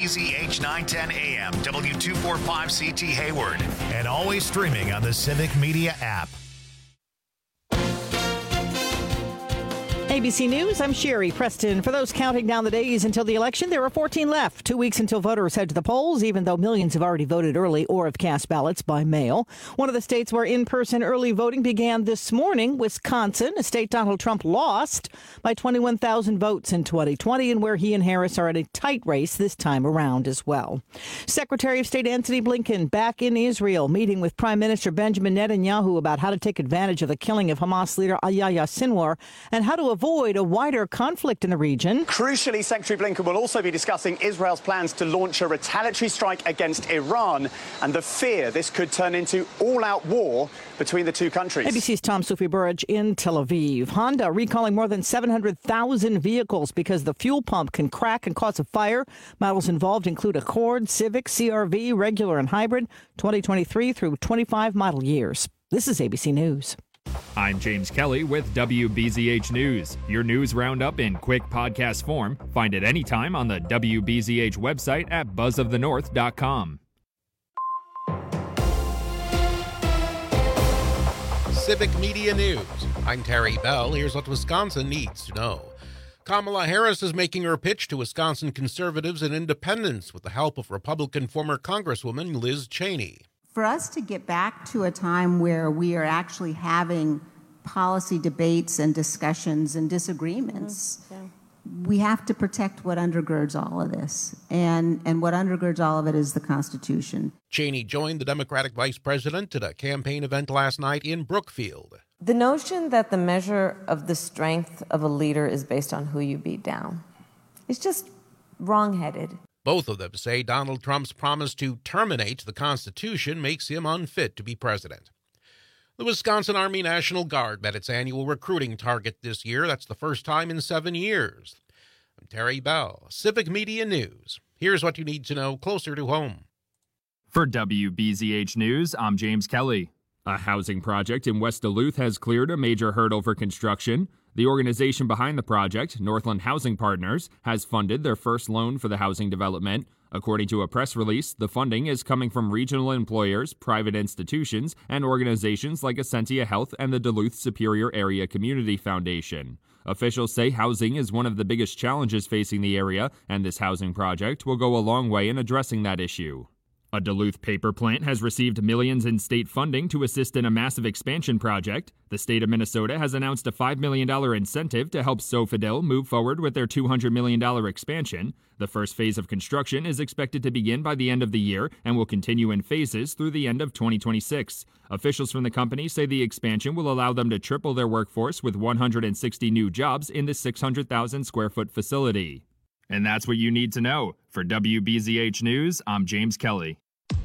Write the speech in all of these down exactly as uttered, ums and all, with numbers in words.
Z H nine ten A M, W two forty-five C T Hayward, and always streaming on the Civic Media app. A B C News, I'm Sherry Preston. For those counting down the days until the election, there are fourteen left. Two weeks until voters head to the polls, even though millions have already voted early or have cast ballots by mail. One of the states where in-person early voting began this morning, Wisconsin, a state Donald Trump lost by twenty-one thousand votes in twenty twenty, and where he and Harris are in a tight race this time around as well. Secretary of State Antony Blinken back in Israel, meeting with Prime Minister Benjamin Netanyahu about how to take advantage of the killing of Hamas leader Yahya Sinwar and how to avoid a wider conflict in the region. Crucially, Secretary Blinken will also be discussing Israel's plans to launch a retaliatory strike against Iran and the fear this could turn into all-out war between the two countries. A B C's Tom Sufi Burrage in Tel Aviv. Honda recalling more than seven hundred thousand vehicles because the fuel pump can crack and cause a fire. Models involved include Accord, Civic, C R V, regular and hybrid, twenty twenty-three through twenty-five model years. This is A B C News. I'm James Kelly with W B Z H News, your news roundup in quick podcast form. Find it anytime on the W B Z H website at buzz of the north dot com. Civic Media News. I'm Terry Bell. Here's what Wisconsin needs to know. Kamala Harris is making her pitch to Wisconsin conservatives and independents with the help of Republican former Congresswoman Liz Cheney. For us to get back to a time where we are actually having policy debates and discussions and disagreements, mm, yeah. we have to protect what undergirds all of this. And, and what undergirds all of it is the Constitution. Cheney joined the Democratic vice president at a campaign event last night in Brookfield. The notion that the measure of the strength of a leader is based on who you beat down is just wrong-headed. Both of them say Donald Trump's promise to terminate the Constitution makes him unfit to be president. The Wisconsin Army National Guard met its annual recruiting target this year. That's the first time in seven years. I'm Terry Bell, Civic Media News. Here's what you need to know closer to home. For W B Z H News, I'm James Kelly. A housing project in West Duluth has cleared a major hurdle for construction. The organization behind the project, Northland Housing Partners, has funded their first loan for the housing development. According to a press release, the funding is coming from regional employers, private institutions, and organizations like Essentia Health and the Duluth Superior Area Community Foundation. Officials say housing is one of the biggest challenges facing the area, and this housing project will go a long way in addressing that issue. A Duluth paper plant has received millions in state funding to assist in a massive expansion project. The state of Minnesota has announced a five million dollars incentive to help Sofidel move forward with their two hundred million dollars expansion. The first phase of construction is expected to begin by the end of the year and will continue in phases through the end of twenty twenty-six. Officials from the company say the expansion will allow them to triple their workforce with one hundred sixty new jobs in the six hundred thousand square foot facility. And that's what you need to know. For W B Z H News, I'm James Kelly.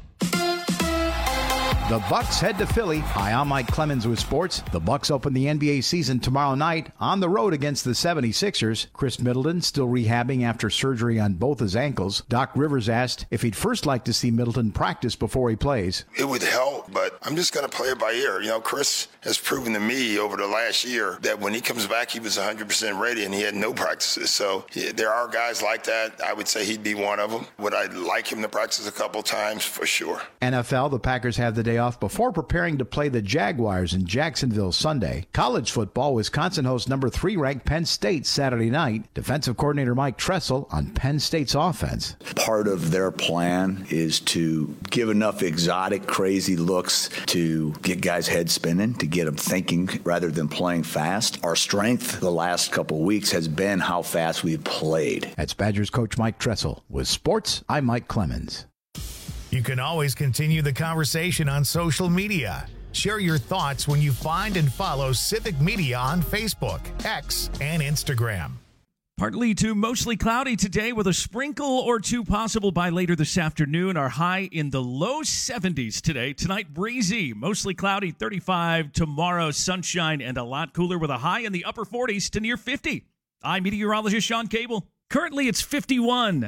The Bucks head to Philly. Hi, I'm Mike Clemens with sports. The Bucks open the N B A season tomorrow night on the road against the seventy-sixers. Chris Middleton still rehabbing after surgery on both his ankles. Doc Rivers asked if he'd first like to see Middleton practice before he plays. It would help, but I'm just going to play it by ear. You know, Chris has proven to me over the last year that when he comes back, he was one hundred percent ready and he had no practices. So yeah, there are guys like that. I would say he'd be one of them. Would I like him to practice a couple times? For sure. N F L, the Packers have the day off before preparing to play the Jaguars in Jacksonville Sunday. College football, Wisconsin hosts number three ranked Penn State Saturday night. Defensive coordinator Mike Tressel on Penn State's offense. Part of their plan is to give enough exotic, crazy looks to get guys' heads spinning, to get them thinking rather than playing fast. Our strength the last couple of weeks has been how fast we've played. That's Badgers coach Mike Tressel. With sports, I'm Mike Clemens. You can always continue the conversation on social media. Share your thoughts when you find and follow Civic Media on Facebook, X, and Instagram. Partly to mostly cloudy today with a sprinkle or two possible by later this afternoon. Our high in the low seventies today. Tonight, breezy, mostly cloudy, thirty-five. Tomorrow, sunshine and a lot cooler with a high in the upper forties to near fifty. I'm meteorologist Sean Cable. Currently, it's fifty-one.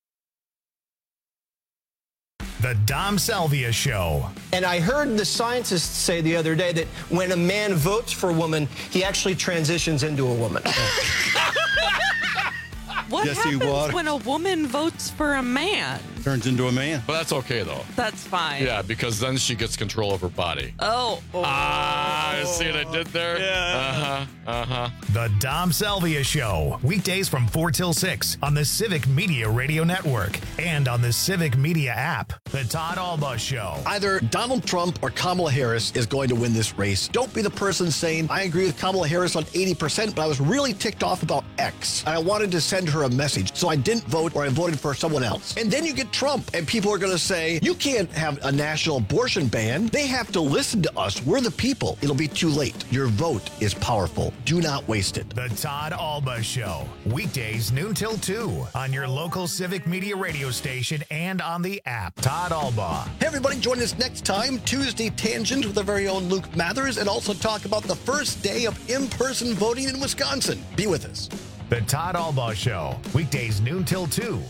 The Dom Salvia Show. And I heard the scientists say the other day that when a man votes for a woman, he actually transitions into a woman. What Jesse happens Watt when a woman votes for a man? turns into a man. But that's okay, though. That's fine. Yeah, because then she gets control of her body. Oh. oh. Ah, see what I did there? Yeah. Uh-huh, uh-huh. The Dom Salvia Show, weekdays from four till six on the Civic Media Radio Network and on the Civic Media app. The Todd Alba Show. Either Donald Trump or Kamala Harris is going to win this race. Don't be the person saying, I agree with Kamala Harris on eighty percent, but I was really ticked off about X. And I wanted to send her a message, so I didn't vote or I voted for someone else. And then you get Trump, and people are going to say, you can't have a national abortion ban. They have to listen to us. We're the people. It'll be too late. Your vote is powerful. Do not waste it. The Todd Alba Show, weekdays noon till two on your local Civic Media radio station and on the app. Todd Alba. Hey, everybody, join us next time, Tuesday Tangent with our very own Luke Mathers, and also talk about the first day of in-person voting in Wisconsin. Be with us. The Todd Alba Show, weekdays noon till two.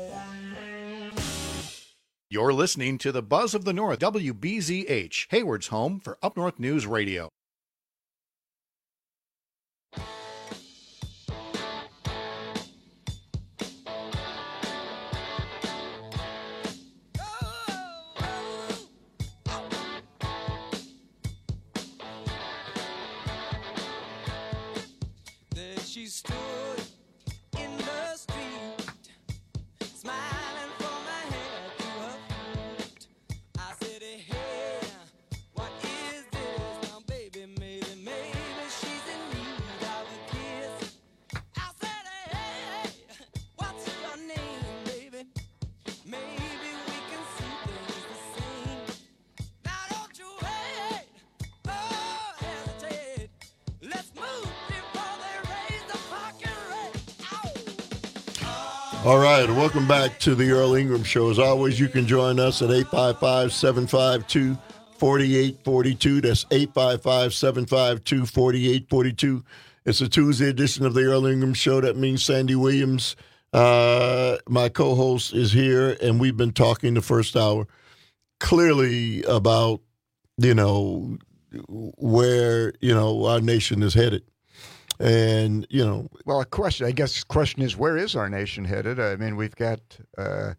You're listening to the Buzz of the North, W B Z H, Hayward's home for Up North News Radio. There she stood in the street, smiling from her head to her feet. I said, hey, what is this? Now, baby, maybe, maybe she's in need of a kiss. I said, hey, what's your name, baby? Maybe we can see things the same. Now, don't you wait, oh, hesitate. Let's move before they raise the fucking rate. All right, welcome back to the Earl Ingram Show. As always, you can join us at eight five five, seven five two, four eight four two. That's eight five five, seven five two, four eight four two. It's a Tuesday edition of the Earl Ingram Show. That means Sandy Williams, uh, my co-host, is here, and we've been talking the first hour clearly about, you know, where, you know, our nation is headed. And, you know. Well, a question, I guess the question is, where is our nation headed? I mean, we've got, uh,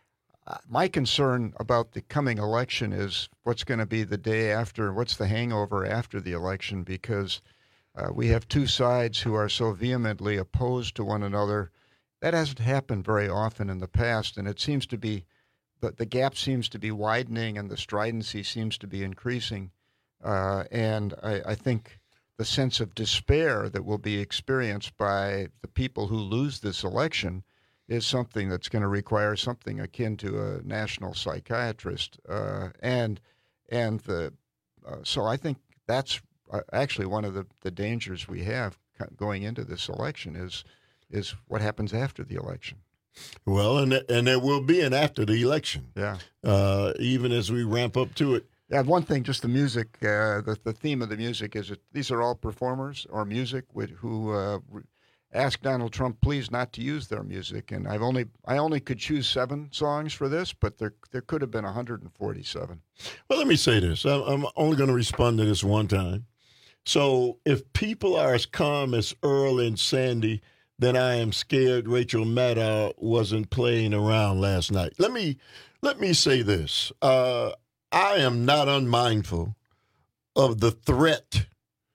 my concern about the coming election is what's going to be the day after, what's the hangover after the election, because uh, we have two sides who are so vehemently opposed to one another. That hasn't happened very often in the past, and it seems to be, the, the gap seems to be widening and the stridency seems to be increasing. Uh, and I, I think the sense of despair that will be experienced by the people who lose this election is something that's going to require something akin to a national psychiatrist. Uh, and and the uh, so I think that's uh, actually one of the, the dangers we have going into this election is is what happens after the election. Well, and and there will be an after the election. Yeah. Uh, even as we ramp up to it. Yeah, one thing, just the music, uh, the, the theme of the music is that these are all performers or music with, who uh, asked Donald Trump, please, not to use their music. And I've only I only could choose seven songs for this, but there there could have been one hundred forty-seven. Well, let me say this. I'm, I'm only going to respond to this one time. So if people are as calm as Earl and Sandy, then I am scared Rachel Maddow wasn't playing around last night. Let me let me say this. Uh, I am not unmindful of the threat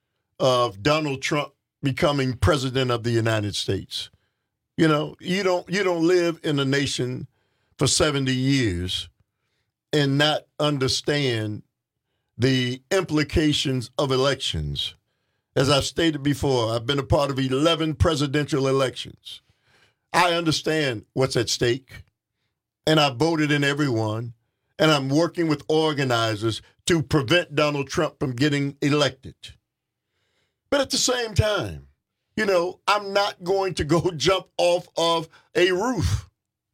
of Donald Trump becoming president of the United States. You know, you don't you don't live in a nation for seventy years and not understand the implications of elections. As I've stated before, I've been a part of eleven presidential elections. I understand what's at stake, and I voted in every one. And I'm working with organizers to prevent Donald Trump from getting elected. But at the same time, you know, I'm not going to go jump off of a roof.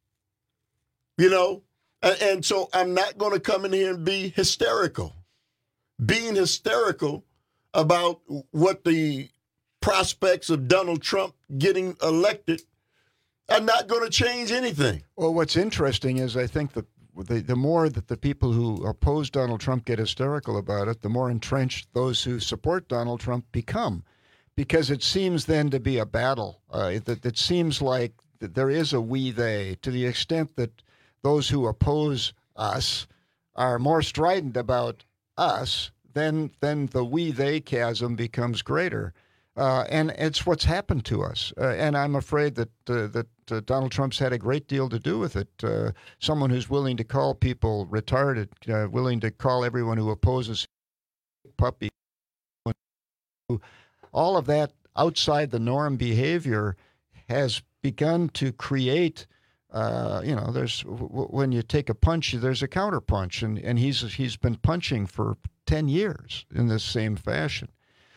You know, and, and so I'm not going to come in here and be hysterical. Being hysterical about what the prospects of Donald Trump getting elected are not going to change anything. Well, what's interesting is I think the The, the more that the people who oppose Donald Trump get hysterical about it, the more entrenched those who support Donald Trump become. Because it seems then to be a battle. Uh, it, it seems like that there is a we they, to the extent that those who oppose us are more strident about us, then then the we they chasm becomes greater. Uh, and it's what's happened to us. Uh, and I'm afraid that uh, that uh, Donald Trump's had a great deal to do with it. Uh, someone who's willing to call people retarded, uh, willing to call everyone who opposes puppy. All of that outside the norm behavior has begun to create, uh, you know, there's w- when you take a punch, there's a counter punch. And, and he's he's been punching for ten years in this same fashion.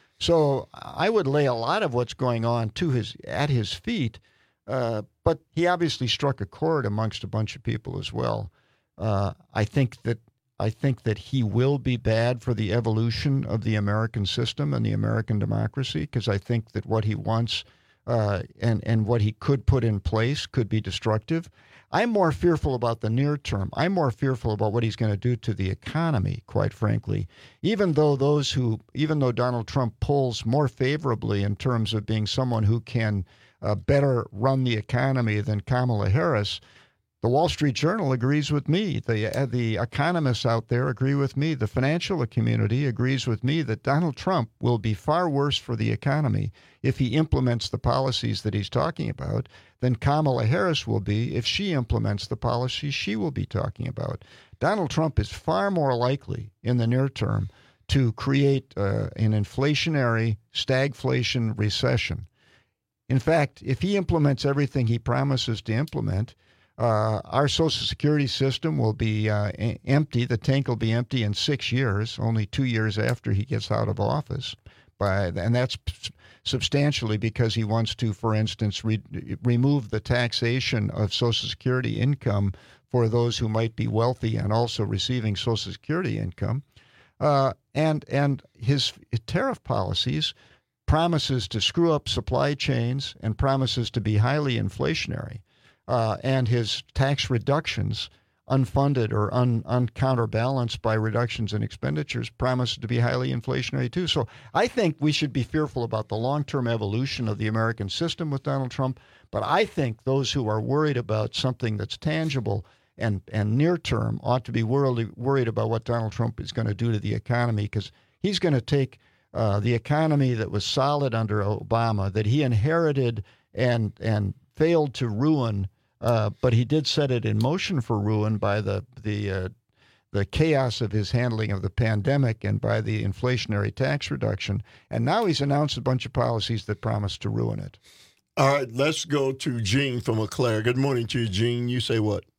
So I would lay a lot of what's going on to his at his feet, uh, but he obviously struck a chord amongst a bunch of people as well. Uh, I think that I think that he will be bad for the evolution of the American system and the American democracy, because I think that what he wants uh, and and what he could put in place could be destructive. I'm more fearful about the near term. I'm more fearful about what he's going to do to the economy, quite frankly. Even though those who, even though Donald Trump polls more favorably in terms of being someone who can uh, better run the economy than Kamala Harris, the Wall Street Journal agrees with me. The uh, the economists out there agree with me. The financial community agrees with me that Donald Trump will be far worse for the economy if he implements the policies that he's talking about than Kamala Harris will be if she implements the policies she will be talking about. Donald Trump is far more likely in the near term to create uh, an inflationary, stagflation recession. In fact, if he implements everything he promises to implement, Uh, our Social Security system will be uh, a- empty. The tank will be empty in six years, only two years after he gets out of office. By, and that's p- substantially because he wants to, for instance, re- remove the taxation of Social Security income for those who might be wealthy and also receiving Social Security income. Uh, and, and his tariff policies promises to screw up supply chains and promises to be highly inflationary. Uh, and his tax reductions, unfunded or un, uncounterbalanced by reductions in expenditures, promise to be highly inflationary too. So I think we should be fearful about the long-term evolution of the American system with Donald Trump. But I think those who are worried about something that's tangible and, and near-term ought to be worried, worried about what Donald Trump is going to do to the economy, because he's going to take uh, the economy that was solid under Obama, that he inherited and and failed to ruin. Uh, but he did set it in motion for ruin by the the uh, the chaos of his handling of the pandemic and by the inflationary tax reduction. And now he's announced a bunch of policies that promise to ruin it. All right, let's go to Gene from Eau Claire. Good morning to you, Gene. You say what?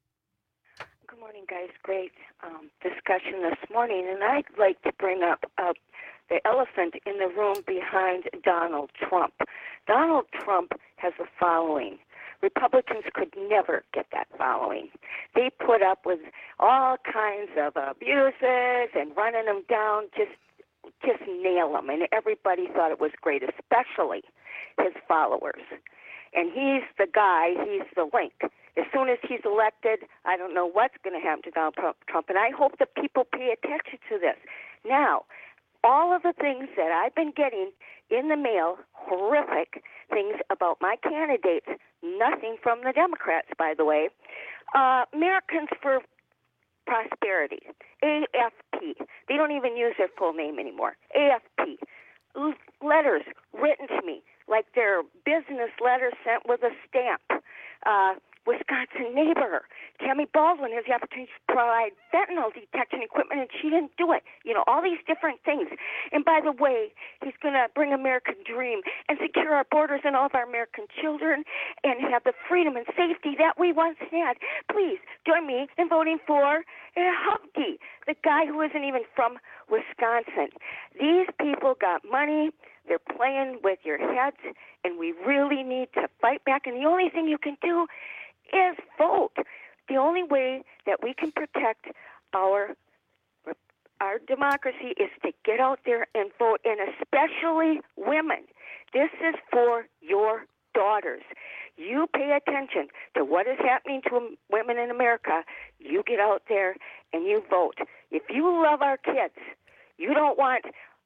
Good morning, guys. Great um, discussion this morning. And I'd like to bring up uh, the elephant in the room behind Donald Trump. Donald Trump has a following. Republicans could never get that following. They put up with all kinds of abuses and running them down, just just nail them. And everybody thought it was great, especially his followers. And he's the guy, he's the link. As soon as he's elected, I don't know what's going to happen to Donald Trump. And I hope that people pay attention to this. Now, all of the things that I've been getting in the mail, horrific things about my candidates, nothing from the Democrats, by the way, uh, Americans for Prosperity, A F P. They don't even use their full name anymore, A F P. L- letters written to me, like they're business letters sent with a stamp. Uh, Wisconsin neighbor, Tammy Baldwin, has the opportunity to provide fentanyl detection equipment, and she didn't do it. You know, all these different things. And by the way, he's going to bring American dream and secure our borders and all of our American children and have the freedom and safety that we once had. Please join me in voting for uh, Hubke, the guy who isn't even from Wisconsin. These people got money. They're playing with your heads, and we really need to fight back. And the only thing you can do is vote. The only way that we can protect our our democracy is to get out there and vote, and especially women. This is for your daughters. You pay attention to what is happening to women in America. You get out there and you vote. If you love our kids, you don't want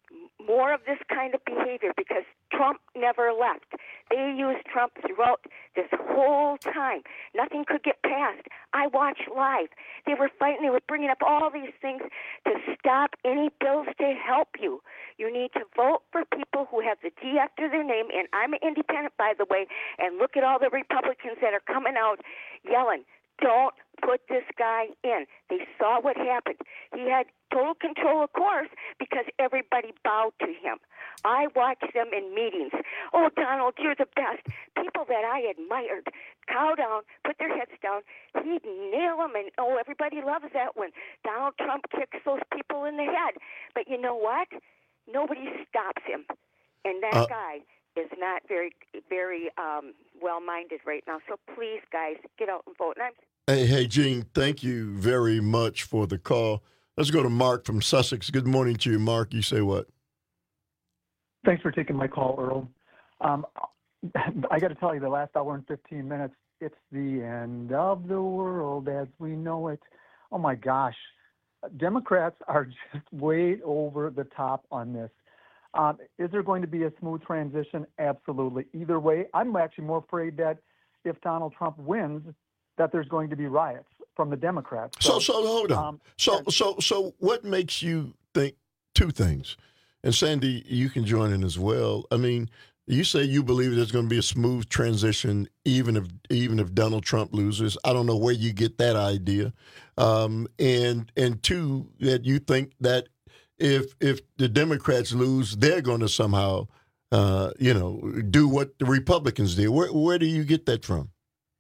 more of this kind of behavior because Trump never left. They used Trump throughout this whole time. Nothing could get passed. I watched live. They were fighting. They were bringing up all these things to stop any bills to help you. You need to vote for people who have the D after their name, and I'm an independent, by the way, and look at all the Republicans that are coming out yelling, don't put this guy in. They saw what happened. He had total control, of course, because everybody bowed to him. I watched them in meetings. Oh, Donald, you're the best. People that I admired cow down, put their heads down. He'd nail them, and oh, everybody loves that when Donald Trump kicks those people in the head. But you know what? Nobody stops him, and that uh, guy is not very, very um, well-minded right now. So please, guys, get out and vote. And I'm Hey, hey, Gene, thank you very much for the call. Let's go to Mark from Sussex. Good morning to you, Mark. You say what? Thanks for taking my call, Earl. Um, I got to tell you, the last hour and fifteen minutes, it's the end of the world as we know it. Oh, my gosh. Democrats are just way over the top on this. Um, is there going to be a smooth transition? Absolutely. Either way, I'm actually more afraid that if Donald Trump wins, that there's going to be riots from the Democrats. So, so, so hold on. Um, so, so, so, what makes you think two things? And Sandy, you can join in as well. I mean, you say you believe there's going to be a smooth transition, even if even if Donald Trump loses. I don't know where you get that idea. Um, and and two, that you think that if if the Democrats lose, they're going to somehow, uh, you know, do what the Republicans did. Where where do you get that from?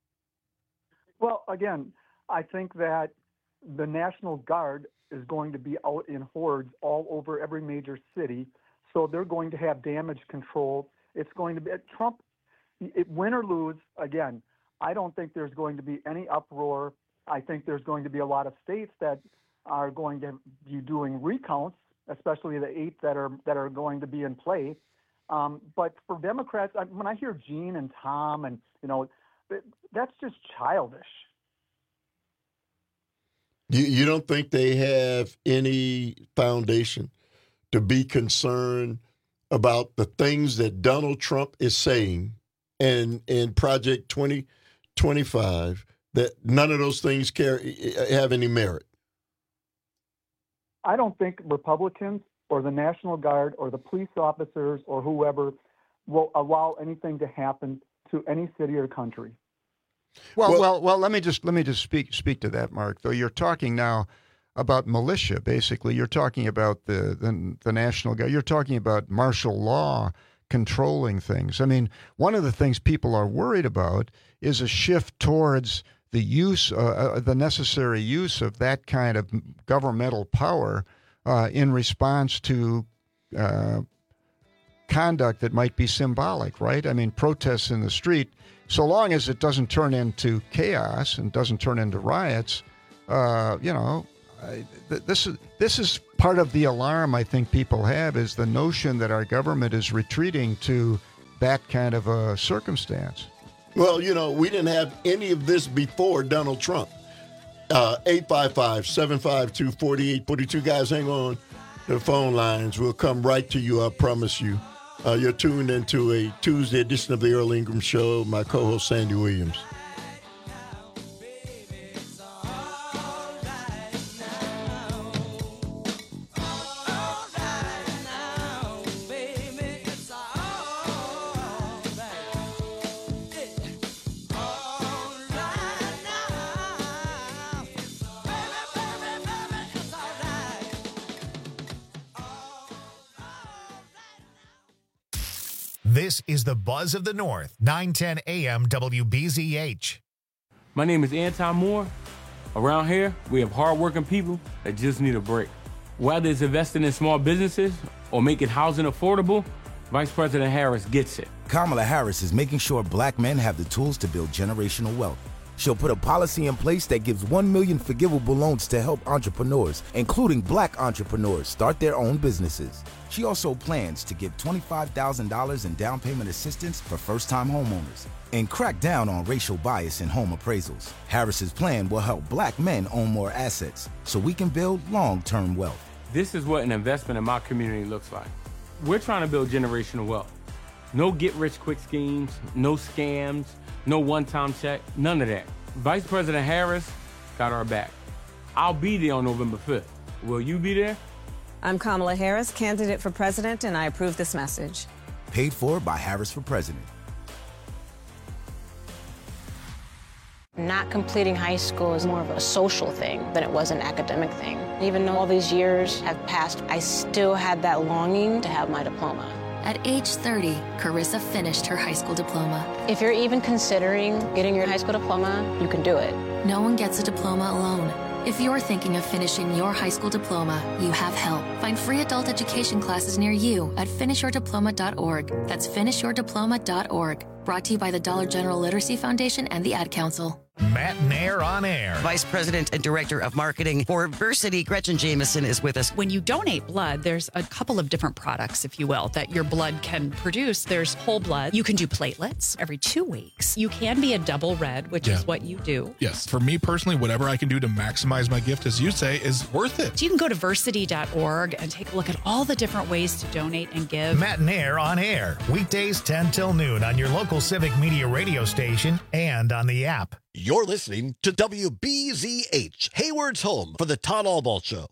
Well, again, I think that the National Guard is going to be out in hordes all over every major city, so they're going to have damage control. It's going to be Trump, it, win or lose. Again, I don't think there's going to be any uproar. I think there's going to be a lot of states that are going to be doing recounts, especially the eight that are that are going to be in play. Um, but for Democrats, I, when I hear Gene and Tom, and you know, that's just childish. You, you don't think they have any foundation to be concerned about the things that Donald Trump is saying and in Project twenty twenty-five, that none of those things carry, have any merit? I don't think Republicans or the National Guard or the police officers or whoever will allow anything to happen to any city or country. Well, well, well, well, let me just let me just speak speak to that, Mark. Though you're talking now about militia, basically, you're talking about the, the the National Guard. You're talking about martial law controlling things. I mean, one of the things people are worried about is a shift towards the use, uh, uh, the necessary use of that kind of governmental power uh, in response to uh, conduct that might be symbolic, right? I mean, protests in the street. So long as it doesn't turn into chaos and doesn't turn into riots, uh, you know, I, th- this is this is part of the alarm I think people have, is the notion that our government is retreating to that kind of a circumstance. Well, you know, we didn't have any of this before Donald Trump. Uh, eight five five, seven five two, four eight four two. Guys, hang on the phone lines. We'll come right to you, I promise you. Uh, you're tuned into a Tuesday edition of the Earl Ingram Show. My co-host, Sandy Williams. This is the Buzz of the North, nine ten A M W B Z H. My name is Anton Moore. Around here, we have hardworking people that just need a break. Whether it's investing in small businesses or making housing affordable, Vice President Harris gets it. Kamala Harris is making sure black men have the tools to build generational wealth. She'll put a policy in place that gives one million forgivable loans to help entrepreneurs, including black entrepreneurs, start their own businesses. She also plans to give twenty-five thousand dollars in down payment assistance for first-time homeowners and crack down on racial bias in home appraisals. Harris's plan will help black men own more assets so we can build long-term wealth. This is what an investment in my community looks like. We're trying to build generational wealth. No get-rich-quick schemes, no scams, no one-time check, none of that. Vice President Harris got our back. I'll be there on November fifth. Will you be there? I'm Kamala Harris, candidate for president, and I approve this message. Paid for by Harris for President. Not completing high school is more of a social thing than it was an academic thing. Even though all these years have passed, I still had that longing to have my diploma. At age thirty, Carissa finished her high school diploma. If you're even considering getting your high school diploma, you can do it. No one gets a diploma alone. If you're thinking of finishing your high school diploma, you have help. Find free adult education classes near you at finish your diploma dot org. That's finish your diploma dot org. Brought to you by the Dollar General Literacy Foundation and the Ad Council. Matt Nair on air. Vice President and Director of Marketing for Versity, Gretchen Jameson, is with us. When you donate blood, there's a couple of different products, if you will, that your blood can produce. There's whole blood. You can do platelets every two weeks. You can be a double red, which Yeah. is what you do. Yes. For me personally, whatever I can do to maximize my gift, as you say, is worth it. So you can go to versity dot org and take a look at all the different ways to donate and give. Matt Nair on air. Weekdays ten till noon on your local Civic Media radio station and on the app. You're listening to W B Z H, Hayward's home for the Todd Albaugh Show.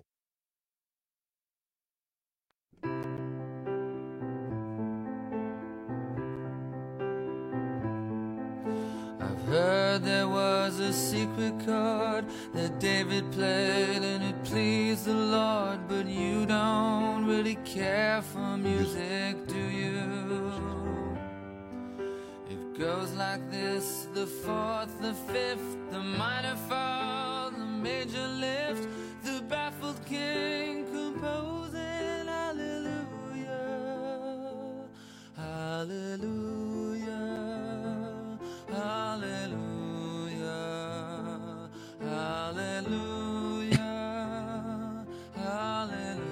I've heard there was a secret chord that David played and it pleased the Lord, but you don't really care for music, do you? It goes like this: the fourth, the fifth, the minor fall, the major lift, the baffled king composing hallelujah, hallelujah, hallelujah, hallelujah, hallelujah.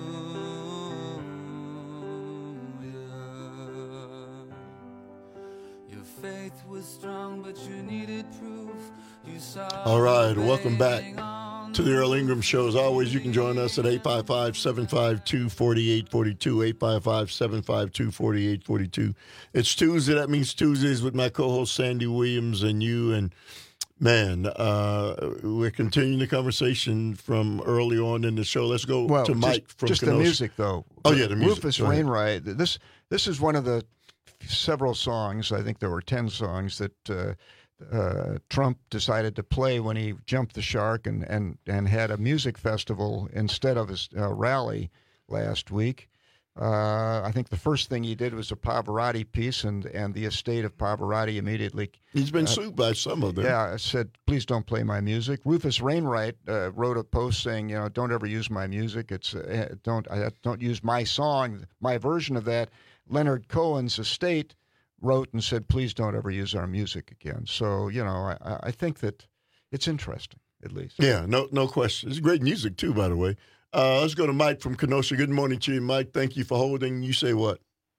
Your faith was strong, but you needed proof. You saw. All right, welcome back to the Earl Ingram Show. As always, you can join us at eight five five, seven five two, four eight four two, eight five five, seven five two, four eight four two. It's Tuesday. That means Tuesdays with my co-host Sandy Williams and you. And, man, uh, we're continuing the conversation from early on in the show. Let's go Well, to just, Mike from just the Kenosha. music, though. Oh, yeah, the music. Rufus Go ahead. Wainwright. This this is one of the several songs. I think there were ten songs that uh, uh, Trump decided to play when he jumped the shark and and and had a music festival instead of his uh, rally last week. Uh, I think the first thing he did was a Pavarotti piece, and, and the estate of Pavarotti immediately. He's been uh, sued by some of them. Yeah, said, please don't play my music. Rufus Wainwright uh, wrote a post saying, you know, don't ever use my music. It's uh, don't I, don't use my song, my version of that. Leonard Cohen's estate wrote and said, please don't ever use our music again. So, you know, I, I think that it's interesting, at least. Yeah, no, no question. It's great music too, by the way. Uh, let's go to Mike from Kenosha. Good morning to you, Mike. Thank you for holding. You say what?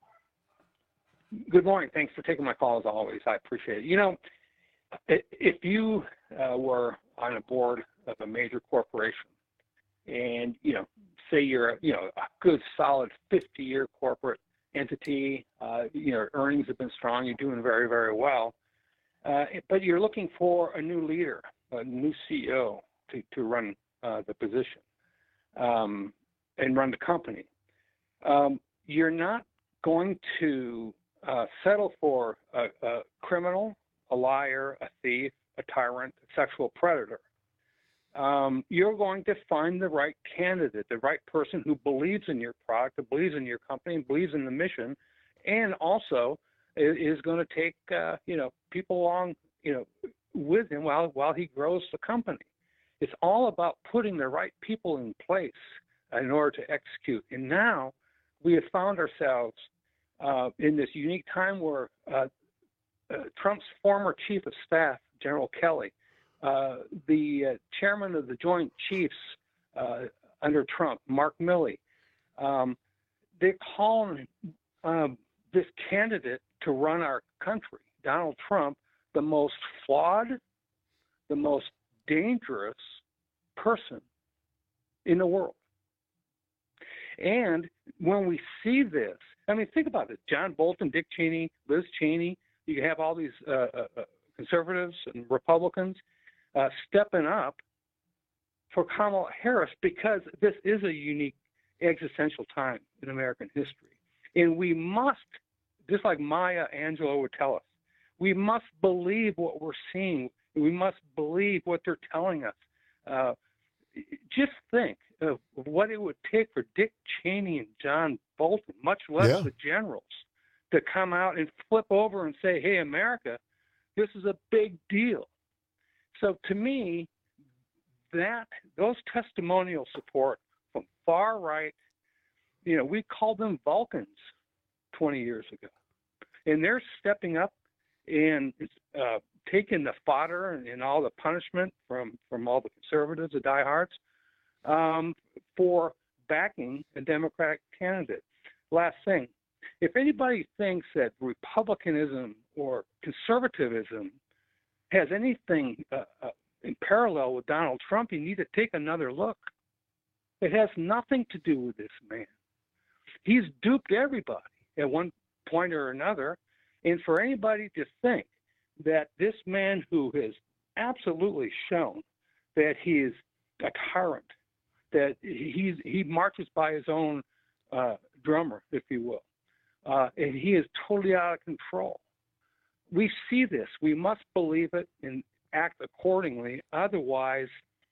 Good morning. Thanks for taking my call, as always. I appreciate it. You know, i- if you uh, were on a board of a major corporation and, you know, say you're, a, you know, a good, solid fifty-year corporate entity, uh, you know, earnings have been strong, you're doing very, very well, uh, but you're looking for a new leader, a new C E O to, to run uh, the position. Um, and run the company, um, you're not going to uh, settle for a, a criminal, a liar, a thief, a tyrant, a sexual predator. Um, you're going to find the right candidate, the right person who believes in your product, who believes in your company, believes in the mission, and also is, is going to take uh, you know people along you know with him while while he grows the company. It's all about putting the right people in place in order to execute. And now we have found ourselves uh, in this unique time where uh, uh, Trump's former chief of staff, General Kelly, uh, the uh, chairman of the Joint Chiefs uh, under Trump, Mark Milley, um, they're calling uh, this candidate to run our country, Donald Trump, the most flawed, the most dangerous person in the world. And when we see this, I mean, think about it. John Bolton, Dick Cheney, Liz Cheney, you have all these uh, uh, conservatives and Republicans uh, stepping up for Kamala Harris because this is a unique existential time in American history. And we must, just like Maya Angelou would tell us, we must believe what we're seeing. We must believe what they're telling us. Uh, just think of what it would take for Dick Cheney and John Bolton, much less Yeah. the generals, to come out and flip over and say, hey, America, this is a big deal. So to me, that those testimonial support from far right, you know, we called them Vulcans twenty years ago. And they're stepping up and uh, taking the fodder and, and all the punishment from, from all the conservatives, the diehards, um, for backing a Democratic candidate. Last thing, if anybody thinks that Republicanism or conservatism has anything uh, uh, in parallel with Donald Trump, you need to take another look. It has nothing to do with this man. He's duped everybody at one point or another. And for anybody to think that this man who has absolutely shown that he is a tyrant, that he's, he marches by his own uh, drummer, if you will, uh, and he is totally out of control. We see this. We must believe it and act accordingly. Otherwise,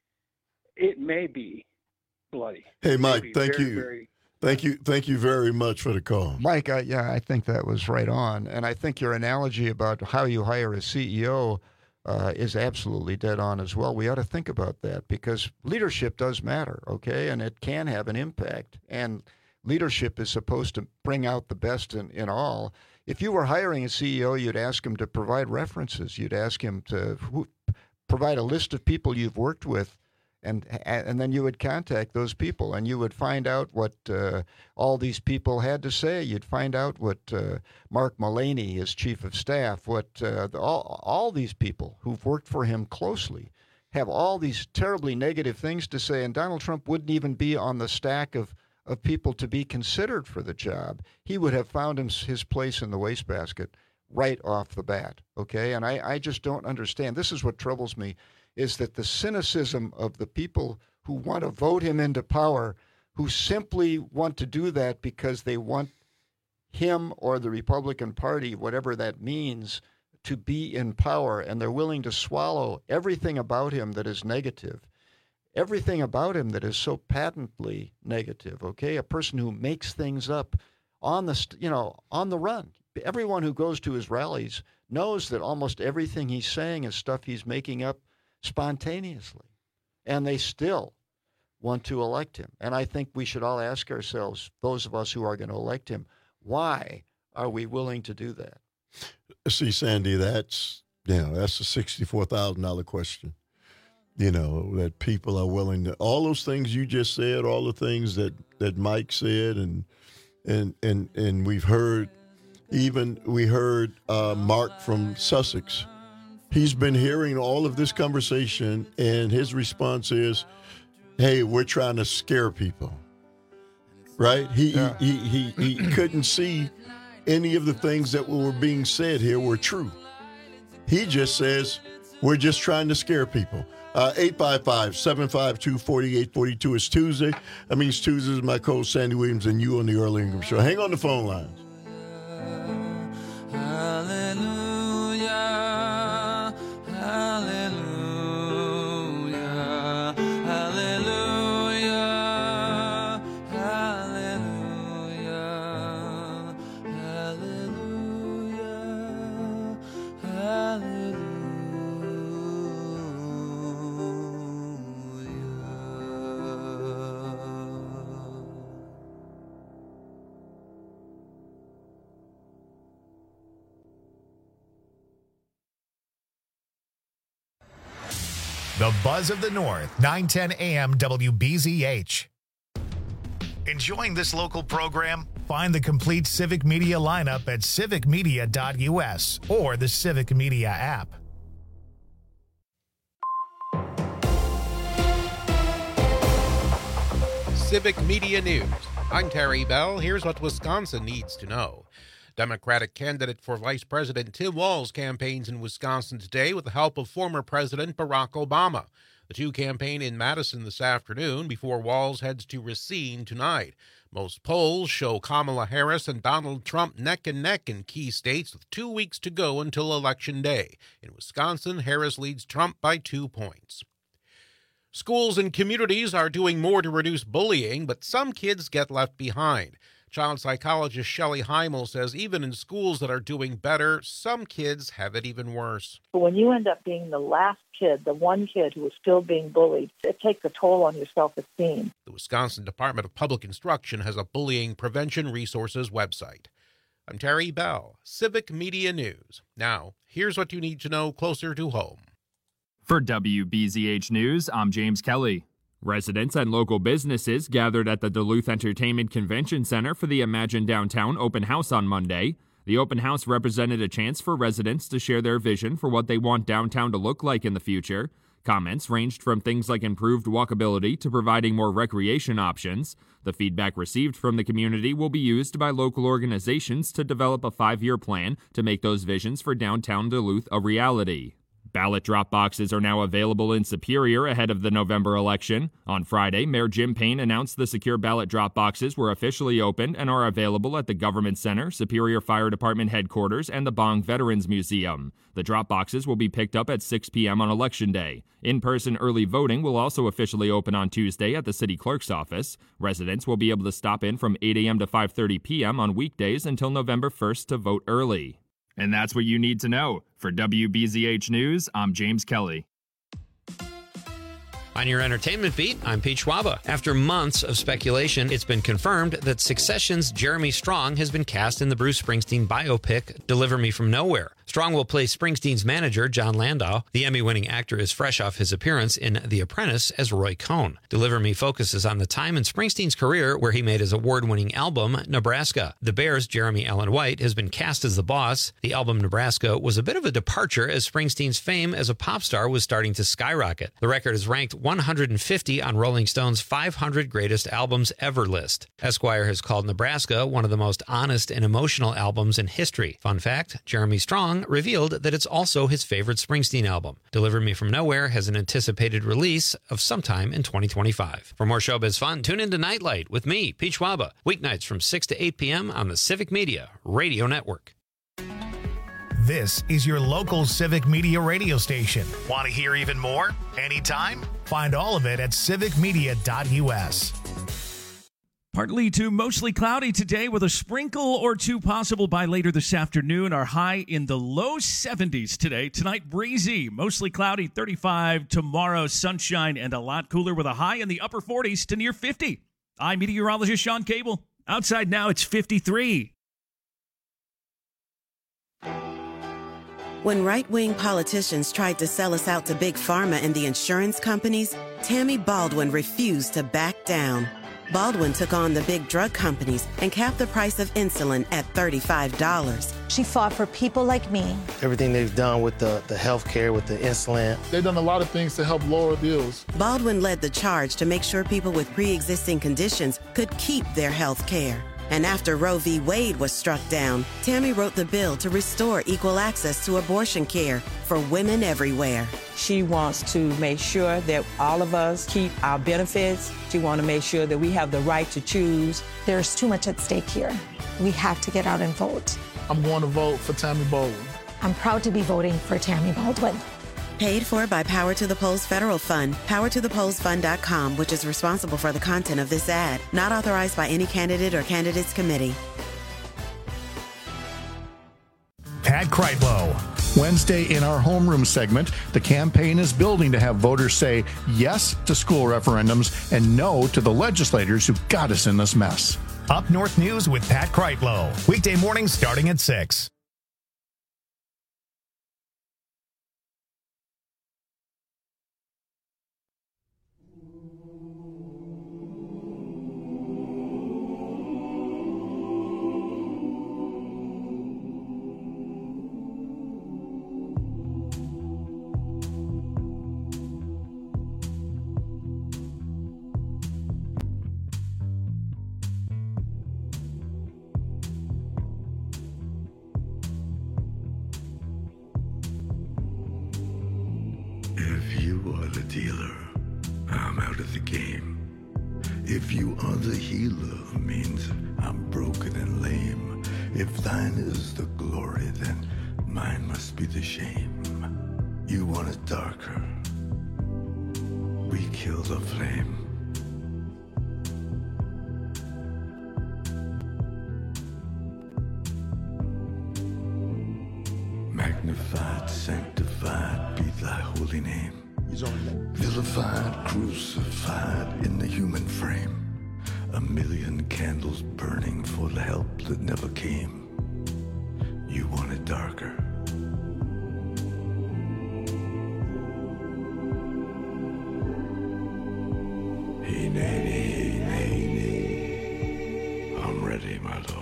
it may be bloody. Hey, Mike, Maybe thank very, you. very- Thank you. Thank you very much for the call. Mike, I, yeah, I think that was right on. And I think your analogy about how you hire a C E O uh, is absolutely dead on as well. We ought to think about that because leadership does matter, okay? And it can have an impact. And leadership is supposed to bring out the best in, in all. If you were hiring a C E O, you'd ask him to provide references. You'd ask him to who, provide a list of people you've worked with. And and then you would contact those people, and you would find out what uh, all these people had to say. You'd find out what uh, Mark Mullaney, his chief of staff, what uh, the, all all these people who've worked for him closely have all these terribly negative things to say. And Donald Trump wouldn't even be on the stack of of people to be considered for the job. He would have found him, his place in the wastebasket right off the bat. Okay, and I, I just don't understand. This is what troubles me. Is that the cynicism of the people who want to vote him into power, who simply want to do that because they want him or the Republican Party, whatever that means, to be in power, and they're willing to swallow everything about him that is negative, everything about him that is so patently negative, okay? A person who makes things up on the, you know, on the run. Everyone who goes to his rallies knows that almost everything he's saying is stuff he's making up spontaneously, and they still want to elect him. And I think we should all ask ourselves, those of us who are going to elect him, why are we willing to do that? See, Sandy, that's you know, that's a sixty-four thousand dollar question. You know, that people are willing to, all those things you just said, all the things that, that Mike said, and and and and we've heard, even we heard uh, Mark from Sussex. He's been hearing all of this conversation, and his response is, hey, we're trying to scare people, right? He, yeah. he, he, he, he couldn't see any of the things that were being said here were true. He just says, we're just trying to scare people. Uh, eight five five, seven five two, four eight four two is Tuesday. That means Tuesday is my co-host, Sandy Williams, and you on the Earl Ingram Show. Hang on the phone lines. Hallelujah. Hallelujah, hallelujah, hallelujah, hallelujah, hallelujah. The Buzz of the North, nine ten A M W B Z H. Enjoying this local program? Find the complete Civic Media lineup at civic media dot U S or the Civic Media app. Civic Media News I'm Terry Bell. Here's what Wisconsin needs to know. Democratic candidate for Vice President Tim Walz campaigns in Wisconsin today with the help of former President Barack Obama. The two campaign in Madison this afternoon before Walz heads to Racine tonight. Most polls show Kamala Harris and Donald Trump neck and neck in key states with two weeks to go until Election Day. In Wisconsin, Harris leads Trump by two points. Schools and communities are doing more to reduce bullying, but some kids get left behind. Child psychologist Shelley Heimel says even in schools that are doing better, some kids have it even worse. When you end up being the last kid, the one kid who is still being bullied, it takes a toll on your self-esteem. The Wisconsin Department of Public Instruction has a bullying prevention resources website. I'm Terry Bell, Civic Media News. Now, here's what you need to know closer to home. For W B Z H News, I'm James Kelly. Residents and local businesses gathered at the Duluth Entertainment Convention Center for the Imagine Downtown open house on Monday. The open house represented a chance for residents to share their vision for what they want downtown to look like in the future. Comments ranged from things like improved walkability to providing more recreation options. The feedback received from the community will be used by local organizations to develop a five-year plan to make those visions for downtown Duluth a reality. Ballot drop boxes are now available in Superior ahead of the November election. On Friday, Mayor Jim Payne announced the secure ballot drop boxes were officially opened and are available at the Government Center, Superior Fire Department headquarters, and the Bong Veterans Museum. The drop boxes will be picked up at six p.m. on Election Day. In-person early voting will also officially open on Tuesday at the city clerk's office. Residents will be able to stop in from eight a.m. to five thirty p.m. on weekdays until November first to vote early. And that's what you need to know. For W B Z H News, I'm James Kelly. On your entertainment beat, I'm Pete Schwaba. After months of speculation, it's been confirmed that Succession's Jeremy Strong has been cast in the Bruce Springsteen biopic, Deliver Me From Nowhere. Strong will play Springsteen's manager, John Landau. The Emmy-winning actor is fresh off his appearance in The Apprentice as Roy Cohn. Deliver Me focuses on the time in Springsteen's career where he made his award-winning album, Nebraska. The Bears' Jeremy Allen White has been cast as the boss. The album Nebraska was a bit of a departure as Springsteen's fame as a pop star was starting to skyrocket. The record is ranked one hundred fifty on Rolling Stone's five hundred Greatest Albums Ever list. Esquire has called Nebraska one of the most honest and emotional albums in history. Fun fact, Jeremy Strong revealed that it's also his favorite Springsteen album. Deliver Me From Nowhere has an anticipated release of sometime in twenty twenty-five. For more showbiz fun, tune into Nightlight with me, Pete Schwaba, weeknights from six to eight p.m. on the Civic Media Radio Network. This is your local Civic Media radio station. Want to hear even more? Anytime? Find all of it at civic media dot u s. Partly to mostly cloudy today with a sprinkle or two possible by later this afternoon. Our high in the low seventies today. Tonight, breezy, mostly cloudy, thirty-five. Tomorrow, sunshine and a lot cooler with a high in the upper forties to near fifty. I'm meteorologist Sean Cable. Outside now, it's fifty-three. When right-wing politicians tried to sell us out to Big Pharma and the insurance companies, Tammy Baldwin refused to back down. Baldwin took on the big drug companies and capped the price of insulin at thirty-five dollars. She fought for people like me. Everything they've done with the, the health care, with the insulin. They've done a lot of things to help lower bills. Baldwin led the charge to make sure people with pre-existing conditions could keep their health care. And after Roe v. Wade was struck down, Tammy wrote the bill to restore equal access to abortion care for women everywhere. She wants to make sure that all of us keep our benefits. She wants to make sure that we have the right to choose. There's too much at stake here. We have to get out and vote. I'm going to vote for Tammy Baldwin. I'm proud to be voting for Tammy Baldwin. Paid for by Power to the Polls Federal Fund, power to the polls fund dot com, which is responsible for the content of this ad. Not authorized by any candidate or candidates committee. Pat Kreitlow. Wednesday in our homeroom segment, the campaign is building to have voters say yes to school referendums and no to the legislators who got us in this mess. Up North News with Pat Kreitlow. Weekday mornings starting at six. not a dealer. I'm out of the game. If you are the healer, means I'm broken and lame. If thine is the glory, then mine must be the shame. You want it darker. We kill the flame. Magnified, sanctified be thy holy name. He's on that. Vilified, crucified in the human frame. A million candles burning for the help that never came. You want it darker. Hey, nay, nay, nay, nay. I'm ready, my lord.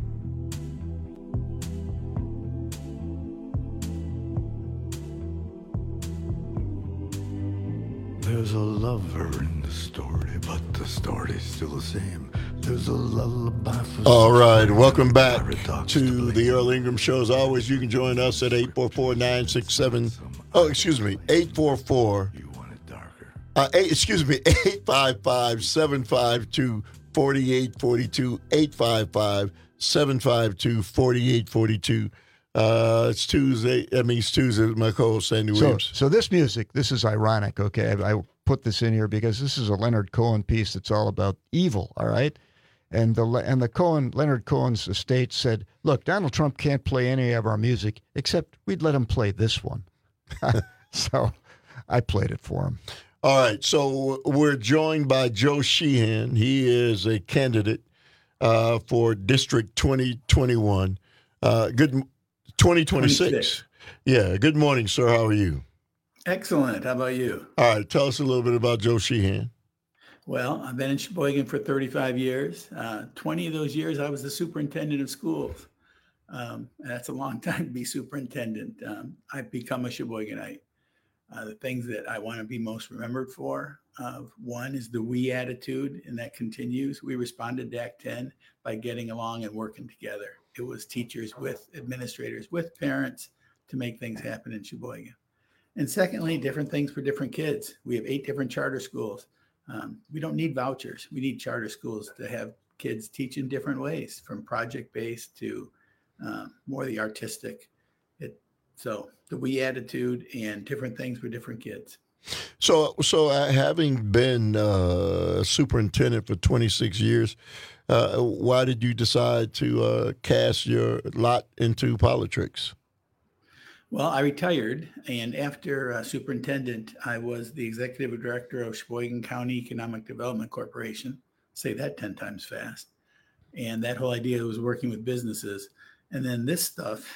There's a lover in the story, but the story's still the same. There's a lullaby for... All right, welcome back to the Earl Ingram Show. As always, you can join us at eight four four, nine six seven... Oh, excuse me, eight four four... Uh, eight, excuse me, eight five five, seven five two, four eight four two, eight five five, seven five two, four eight four two. Uh, it's Tuesday. That means Tuesday with my co-host, Sandy So, Williams. so this music, this is ironic, okay? I, I put this in here because this is a Leonard Cohen piece that's all about evil, all right? And the and the Cohen, Leonard Cohen's estate said, look, Donald Trump can't play any of our music, except we'd let him play this one. So I played it for him. All right, so we're joined by Joe Sheehan. He is a candidate uh, for District twenty twenty-one. Uh, good twenty twenty-six. twenty-six. Yeah, good morning, sir. How are you? Excellent. How about you? All right, tell us a little bit about Joe Sheehan. Well, I've been in Sheboygan for thirty-five years. Uh, twenty of those years, I was the superintendent of schools. Um, and that's a long time to be superintendent. Um, I've become a Sheboyganite. Uh, the things that I want to be most remembered for, uh, one is the we attitude, and that continues. We responded to Act ten by getting along and working together. It was teachers with administrators, with parents to make things happen in Sheboygan. And secondly, different things for different kids. We have eight different charter schools. Um, we don't need vouchers. We need charter schools to have kids teach in different ways, from project-based to um, more the artistic. It, so the we attitude and different things for different kids. So, so uh, having been uh, superintendent for twenty-six years, uh, why did you decide to uh, cast your lot into politics? Well, I retired, and after uh, superintendent, I was the executive director of Sheboygan County Economic Development Corporation. Say that ten times fast. And that whole idea was working with businesses. And then this stuff,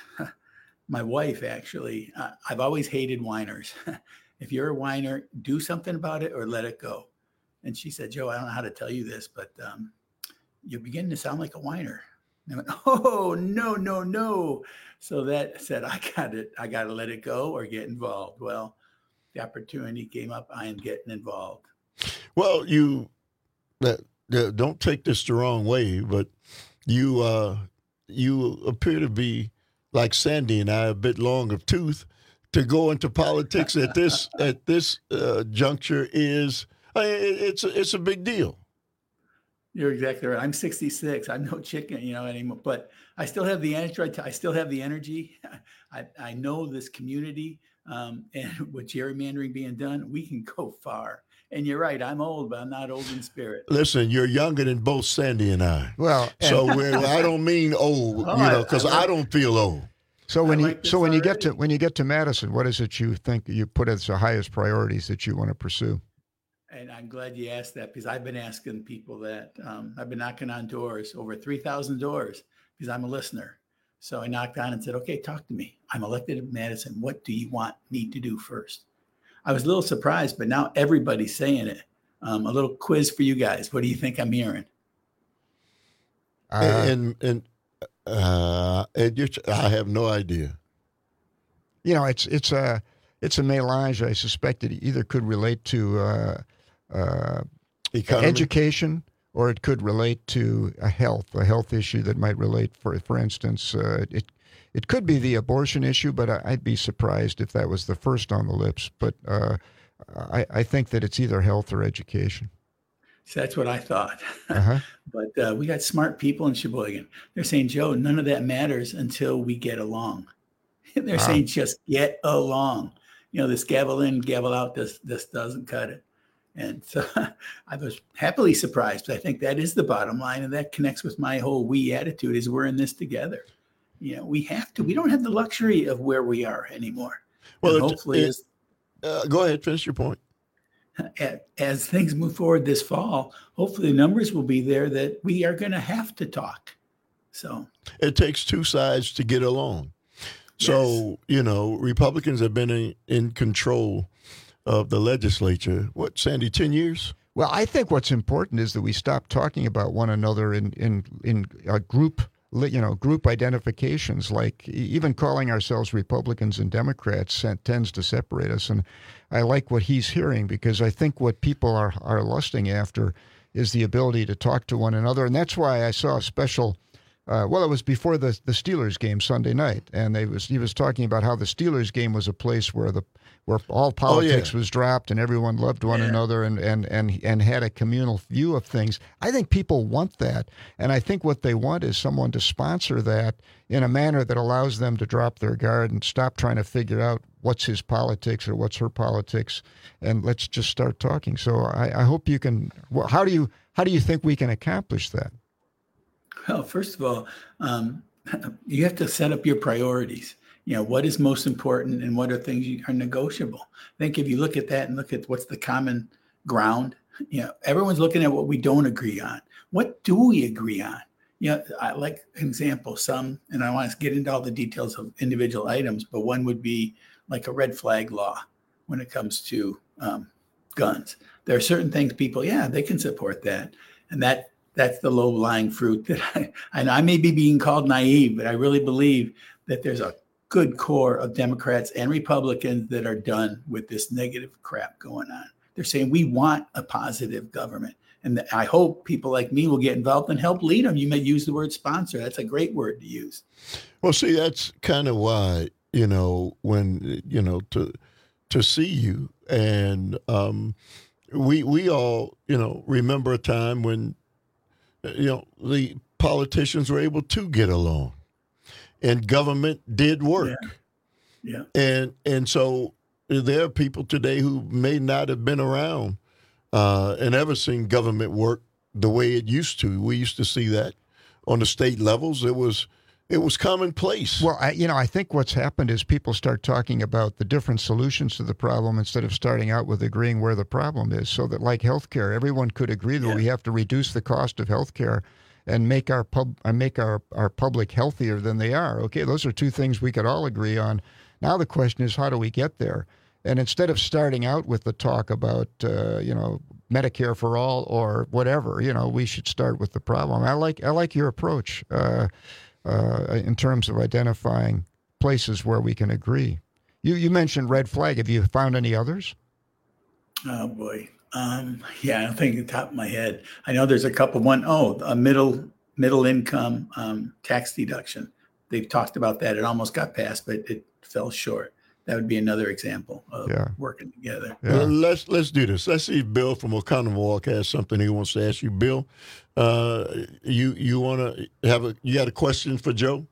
my wife actually, uh, I've always hated whiners. If you're a whiner, do something about it or let it go. And she said, Joe, I don't know how to tell you this, but um, you're beginning to sound like a whiner. And I went, oh, no, no, no. So that said, I got it. I got to let it go or get involved. Well, the opportunity came up. I am getting involved. Well, you uh, don't take this the wrong way, but you uh, you appear to be like Sandy and I, a bit long of tooth. To go into politics at this at this uh, juncture is I mean, it's a, it's a big deal. You're exactly right. I'm sixty-six. I'm no chicken, you know, anymore. But I still have the energy. I still have the energy. I, I know this community, um, and with gerrymandering being done, we can go far. And you're right. I'm old, but I'm not old in spirit. Listen, you're younger than both Sandy and I. Well, so we're, I don't mean old, Oh, you know, I- because I I, like- don't feel old. So when I you like so this when you get to already. when you get to Madison, what is it you think you put as the highest priorities that you want to pursue? And I'm glad you asked that, because I've been asking people that. Um, I've been knocking on doors, over three thousand doors, because I'm a listener. So I knocked on and said, okay, talk to me. I'm elected in Madison. What do you want me to do first? I was a little surprised, but now everybody's saying it. Um, a little quiz for you guys. What do you think I'm hearing? Uh, and and uh, and you're, I have no idea. You know, it's it's a it's a melange. I suspect it either could relate to uh, uh, Economy? education, or it could relate to a health, a health issue that might relate. For for instance, uh, it it could be the abortion issue, but I- I'd be surprised if that was the first on the lips. But uh, I, I think that it's either health or education. So that's what I thought. Uh-huh. But uh, we got smart people in Sheboygan. They're saying, Joe, none of that matters until we get along. They're Wow. saying just get along. You know, this gavel in, gavel out, this this doesn't cut it. And so I was happily surprised. I think that is the bottom line. And that connects with my whole we attitude is we're in this together. You know, we have to. We don't have the luxury of where we are anymore. Well, And it- hopefully, it- as, Uh, go ahead, finish your point. a- as things move forward this fall, hopefully the numbers will be there that we are going to have to talk. So It takes two sides to get along. So, you know, Republicans have been in, in control of the legislature, what, Sandy, ten years? Well, I think what's important is that we stop talking about one another in in in a group, you know, group identifications. Like even calling ourselves Republicans and Democrats tends to separate us. And I like what he's hearing because I think what people are are lusting after is the ability to talk to one another. And that's why I saw a special. Uh, well, it was before the the Steelers game Sunday night, and they was he was talking about how the Steelers game was a place where the where all politics Oh, yeah. was dropped and everyone loved one Yeah. another and, and and and had a communal view of things. I think people want that, and I think what they want is someone to sponsor that in a manner that allows them to drop their guard and stop trying to figure out what's his politics or what's her politics, and let's just start talking. So I, I hope you can. Well, how do you how do you think we can accomplish that? Well, first of all, um, you have to set up your priorities. You know, what is most important and what are things you are negotiable? I think if you look at that and look at what's the common ground, you know, everyone's looking at what we don't agree on. What do we agree on? You know, I like an example, some, and I want to get into all the details of individual items, but one would be like a red flag law when it comes to um, guns. There are certain things people, yeah, they can support that. And that that's the low-lying fruit that I, and I may be being called naive, but I really believe that there's a good core of Democrats and Republicans that are done with this negative crap going on. They're saying we want a positive government. And I hope people like me will get involved and help lead them. You may use the word sponsor. That's a great word to use. Well, see, that's kind of why, you know, when, you know, to to see you and um, we we all, you know, remember a time when, you know, the politicians were able to get along and government did work. Yeah. And and so there are people today who may not have been around uh, and ever seen government work the way it used to. We used to see that on the state levels. It was it was commonplace. Well, I, you know, I think what's happened is people start talking about the different solutions to the problem instead of starting out with agreeing where the problem is. So that, like healthcare, everyone could agree that we have to reduce the cost of healthcare and make our pub uh, make our, our public healthier than they are. Okay, those are two things we could all agree on. Now the question is, how do we get there? And instead of starting out with the talk about, uh, you know, Medicare for all or whatever, you know, we should start with the problem. I like I like your approach uh, uh, in terms of identifying places where we can agree. You you mentioned red flag. Have you found any others? Oh boy. Um, yeah, I don't think at the top of my head. I know there's a couple. One, oh, a middle middle income um, tax deduction. They've talked about that. It almost got passed, but it fell short. That would be another example of Yeah. working together. Well, let's let's do this. Let's see if Bill from Oconomowoc has something he wants to ask you. Bill, uh, you you want to have a you got a question for Joe?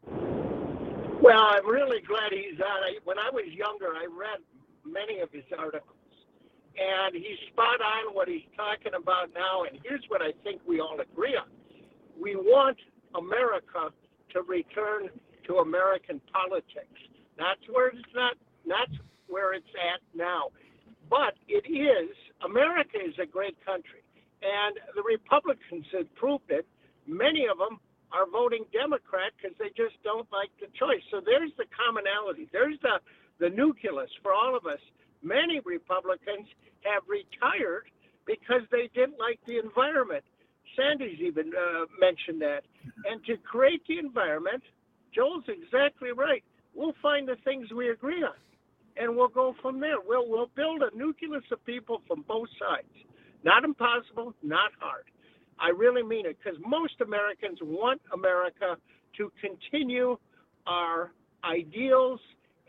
Well, I'm really glad he's on. I, when I was younger, I read many of his articles, and he's spot on what he's talking about now. And here's what I think we all agree on: we want America to return to American politics. That's where it's not. That's where it's at now. But it is. America is a great country, and the Republicans have proved it. Many of them are voting Democrat because they just don't like the choice. So there's the commonality. There's the the nucleus for all of us. Many Republicans have retired because they didn't like the environment. Sandy's even uh, mentioned that. And to create the environment, Joel's exactly right. We'll find the things we agree on, and we'll go from there. We'll we'll build a nucleus of people from both sides. Not impossible, not hard. I really mean it, because most Americans want America to continue our ideals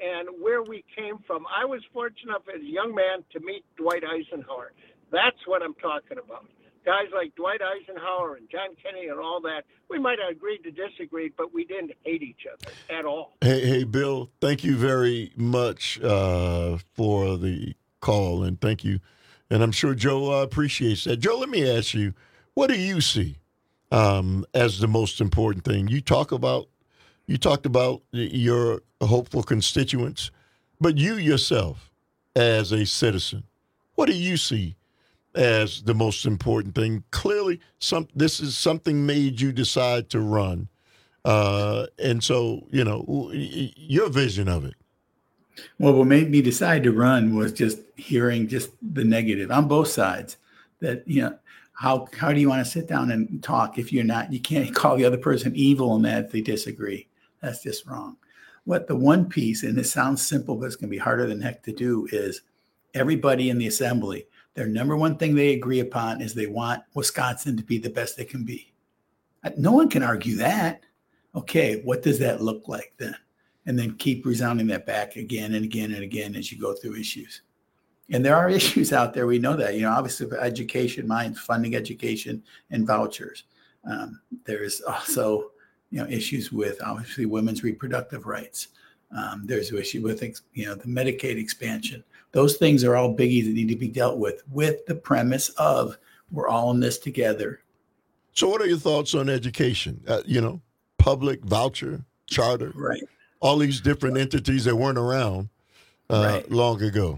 and where we came from. I was fortunate enough as a young man to meet Dwight Eisenhower. That's what I'm talking about. Guys like Dwight Eisenhower and John Kennedy and all that, we might have agreed to disagree, but we didn't hate each other at all. Hey, hey, Bill, thank you very much uh, for the call, and thank you. And I'm sure Joe uh, appreciates that. Joe, let me ask you, what do you see um, as the most important thing? You talk about, you talked about your hopeful constituents, but you yourself as a citizen, what do you see as the most important thing? Clearly, some this is something made you decide to run. Uh, and so, you know, your vision of it. Well, what made me decide to run was just hearing just the negative on both sides. That, you know, how how do you want to sit down and talk if you're not, you can't call the other person evil and that if they disagree. That's just wrong. What the one piece, and it sounds simple, but it's going to be harder than heck to do, is everybody in the assembly, their number one thing they agree upon is they want Wisconsin to be the best it can be. No one can argue that. Okay, what does that look like then? And then keep resounding that back again and again and again as you go through issues. And there are issues out there. We know that, you know, obviously for education, mine's funding education and vouchers. Um, there's also, you know, issues with obviously women's reproductive rights. Um, there's an issue with, you know, the Medicaid expansion. Those things are all biggies that need to be dealt with, with the premise of we're all in this together. So what are your thoughts on education? Uh, you know, public, voucher, charter, right? All these different entities that weren't around uh, Right. long ago.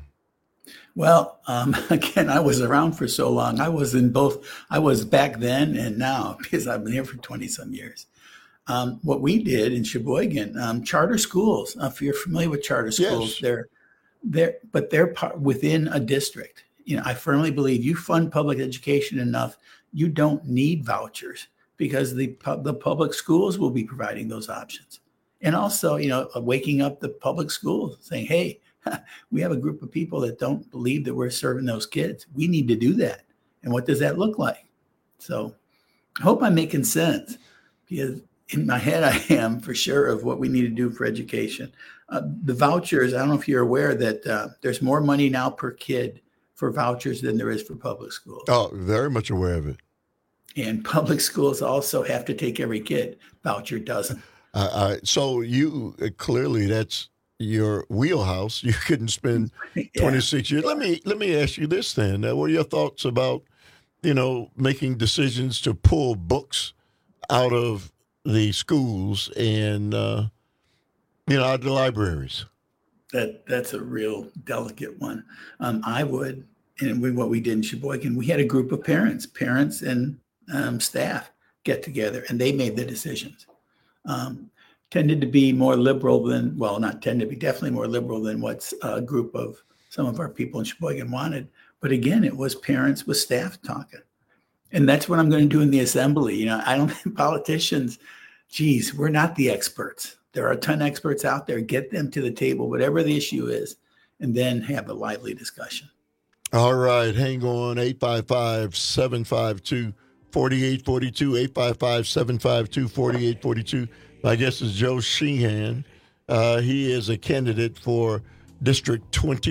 Well, um, again, I was around for so long. I was in both. I was back then and now because I've been here for twenty some years. Um, what we did in Sheboygan, um, charter schools. Uh, if you're familiar with charter schools, Yes. they're they're but they're part within a district. You know, I firmly believe you fund public education enough, you don't need vouchers because the pub- the public schools will be providing those options. And also, you know, waking up the public schools saying, hey, we have a group of people that don't believe that we're serving those kids. We need to do that. And what does that look like? So I hope I'm making sense because in my head, I am for sure of what we need to do for education. Uh, the vouchers, I don't know if you're aware that uh, there's more money now per kid for vouchers than there is for public schools. Oh, very much aware of it. And public schools also have to take every kid. Voucher doesn't. Uh, uh, so you uh, clearly that's your wheelhouse. You couldn't spend twenty-six years. Let me let me ask you this then. Uh, what are your thoughts about, you know, making decisions to pull books out of the schools and uh, you know, out of the libraries? That that's a real delicate one. Um, I would, and we, what we did in Sheboygan, we had a group of parents, parents and um, staff get together, and they made the decisions. Um, tended to be more liberal than, well, not tended to be, definitely more liberal than what a group of some of our people in Sheboygan wanted. But again, it was parents with staff talking. And that's what I'm going to do in the assembly. You know, I don't think politicians, geez, we're not the experts. There are a ton of experts out there. Get them to the table, whatever the issue is, and then have a lively discussion. All right, hang on. eight five five, seven five two, four eight four two, eight five five, seven five two, four eight four two. My guest is Joe Sheehan. Uh, he is a candidate for District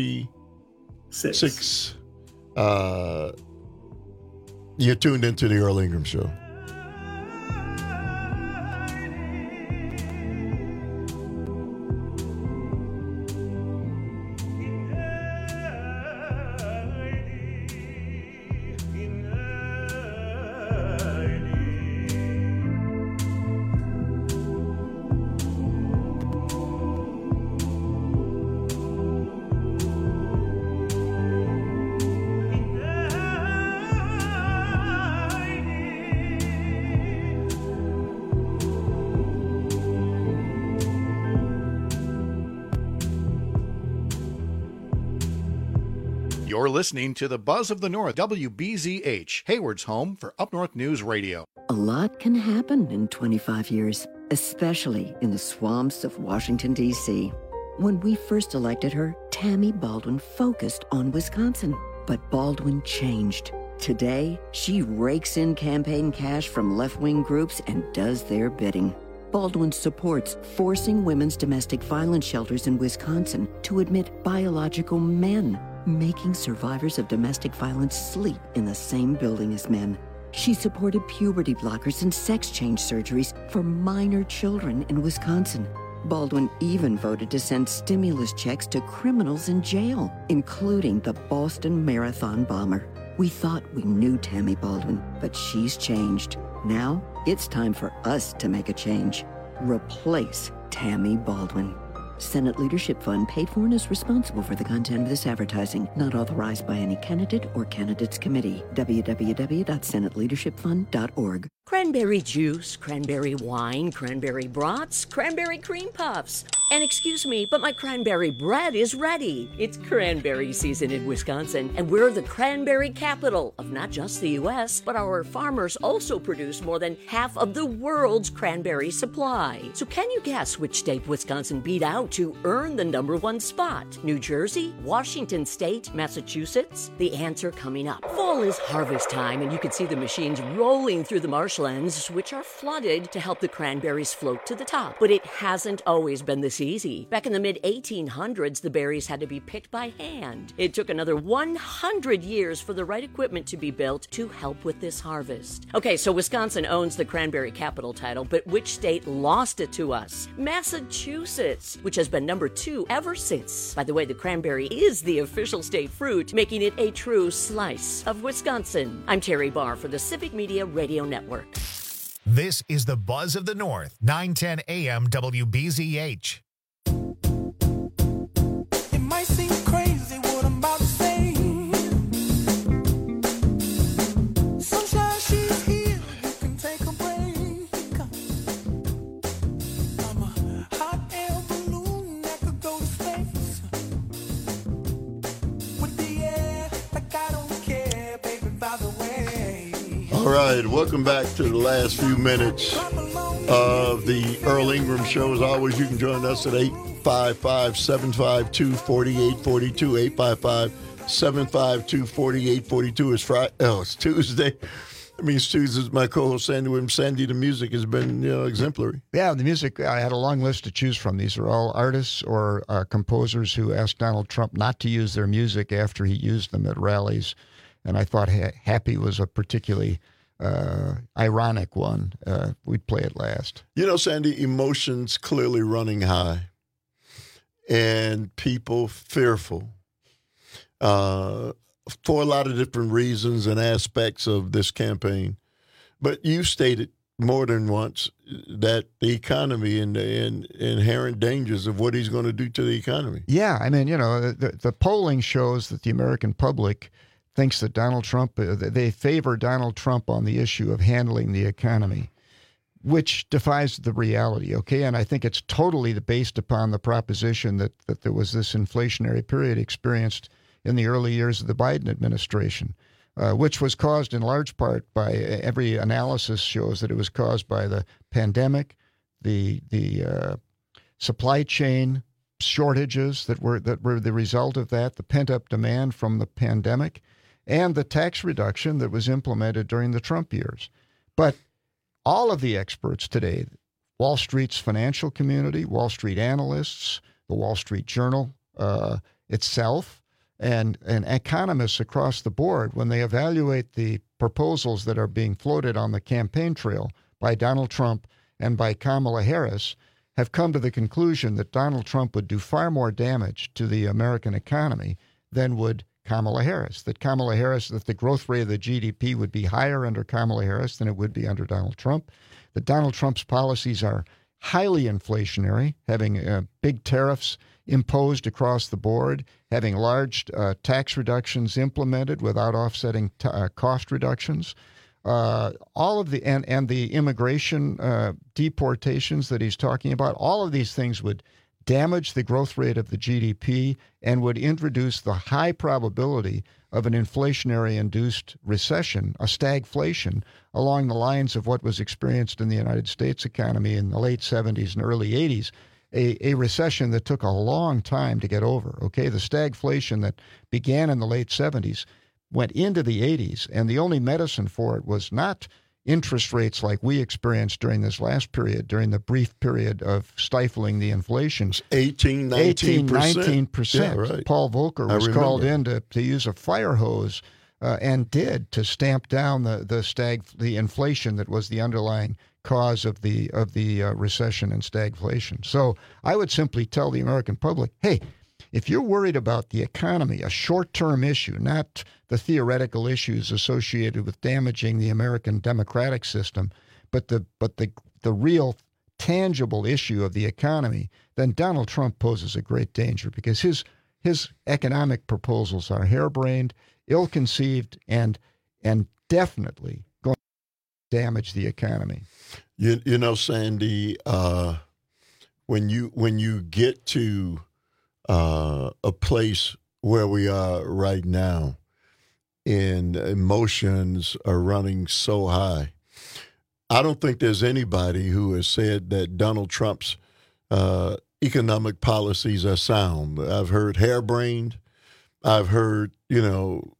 twenty-six. Six. Uh, you're tuned into the Earl Ingram Show. You're listening to the Buzz of the North, W B Z H, Hayward's home for Up North News Radio. A lot can happen in twenty-five years, especially in the swamps of Washington, D C When we first elected her, Tammy Baldwin focused on Wisconsin. But Baldwin changed. Today, she rakes in campaign cash from left-wing groups and does their bidding. Baldwin supports forcing women's domestic violence shelters in Wisconsin to admit biological men, making survivors of domestic violence sleep in the same building as men. She supported puberty blockers and sex change surgeries for minor children in Wisconsin. Baldwin even voted to send stimulus checks to criminals in jail, including the Boston Marathon bomber. We thought we knew Tammy Baldwin, but she's changed. Now it's time for us to make a change. Replace Tammy Baldwin. Senate Leadership Fund paid for and is responsible for the content of this advertising, not authorized by any candidate or candidates committee. w w w dot senate leadership fund dot org. Cranberry juice, cranberry wine, cranberry brats, cranberry cream puffs. And excuse me, but my cranberry bread is ready. It's cranberry season in Wisconsin, and we're the cranberry capital of not just the U S, but our farmers also produce more than half of the world's cranberry supply. So can you guess which state Wisconsin beat out to earn the number one spot? New Jersey, Washington State, Massachusetts? The answer coming up. Fall is harvest time, and you can see the machines rolling through the marshlands, which are flooded to help the cranberries float to the top. But it hasn't always been this easy. Back in the mid eighteen hundreds, the berries had to be picked by hand. It took another one hundred years for the right equipment to be built to help with this harvest. Okay, so Wisconsin owns the cranberry capital title, but which state lost it to us? Massachusetts, which has been number two ever since. By the way, the cranberry is the official state fruit, making it a true slice of Wisconsin. I'm Terry Barr for the Civic Media Radio Network. This is the Buzz of the North, nine ten A M W B Z H. It might seem crazy what I'm about to say. Sunshine, she's here. You can take a break. I'm a hot air balloon that could go to space. With the air, like I don't care, baby, by the way. All right, welcome back to the last few minutes of the Earl Ingram Show. As always, you can join us at eight five five, seven five two, four eight four two, eight five five, seven five two, four eight four two. It's Friday. Oh, it's Tuesday. That means Tuesday's my co-host, Sandy Williams. Sandy, the music has been, you know, exemplary. Yeah, the music, I had a long list to choose from. These are all artists or uh, composers who asked Donald Trump not to use their music after he used them at rallies. And I thought ha- Happy was a particularly uh, ironic one. Uh, we'd play it last. You know, Sandy, emotions clearly running high and people fearful uh, for a lot of different reasons and aspects of this campaign. But you stated more than once that the economy and the and inherent dangers of what he's going to do to the economy. Yeah, I mean, you know, the, the polling shows that the American public thinks that Donald Trump, they favor Donald Trump on the issue of handling the economy, which defies the reality, okay? And I think it's totally based upon the proposition that, that there was this inflationary period experienced in the early years of the Biden administration, uh, which was caused in large part by, every analysis shows that it was caused by the pandemic, the the uh, supply chain shortages that were that were the result of that, the pent-up demand from the pandemic, and the tax reduction that was implemented during the Trump years. But all of the experts today, Wall Street's financial community, Wall Street analysts, the Wall Street Journal uh, itself, and, and economists across the board, when they evaluate the proposals that are being floated on the campaign trail by Donald Trump and by Kamala Harris, have come to the conclusion that Donald Trump would do far more damage to the American economy than would Kamala Harris, that Kamala Harris, that the growth rate of the G D P would be higher under Kamala Harris than it would be under Donald Trump, that Donald Trump's policies are highly inflationary, having uh, big tariffs imposed across the board, having large uh, tax reductions implemented without offsetting t- uh, cost reductions, uh, all of the and, and the immigration uh, deportations that he's talking about, all of these things would damage the growth rate of the G D P and would introduce the high probability of an inflationary-induced recession, a stagflation, along the lines of what was experienced in the United States economy in the late seventies and early eighties, a, a recession that took a long time to get over, okay? The stagflation that began in the late seventies went into the eighties, and the only medicine for it was not interest rates like we experienced during this last period, during the brief period of stifling the inflation. eighteen, nineteen percent. nineteen percent. Yeah, right. Paul Volcker I was remember. called in to, to use a fire hose uh, and did to stamp down the the stag the inflation that was the underlying cause of the of the uh, recession and stagflation. So I would simply tell the American public, hey, if you're worried about the economy, a short-term issue, not the theoretical issues associated with damaging the American democratic system, but the but the the real tangible issue of the economy, then Donald Trump poses a great danger because his his economic proposals are harebrained, ill-conceived, and and definitely going to damage the economy. You you know, Sandy, uh, when you when you get to uh, a place where we are right now, and emotions are running so high, I don't think there's anybody who has said that Donald Trump's uh, economic policies are sound. I've heard harebrained. I've heard, you know,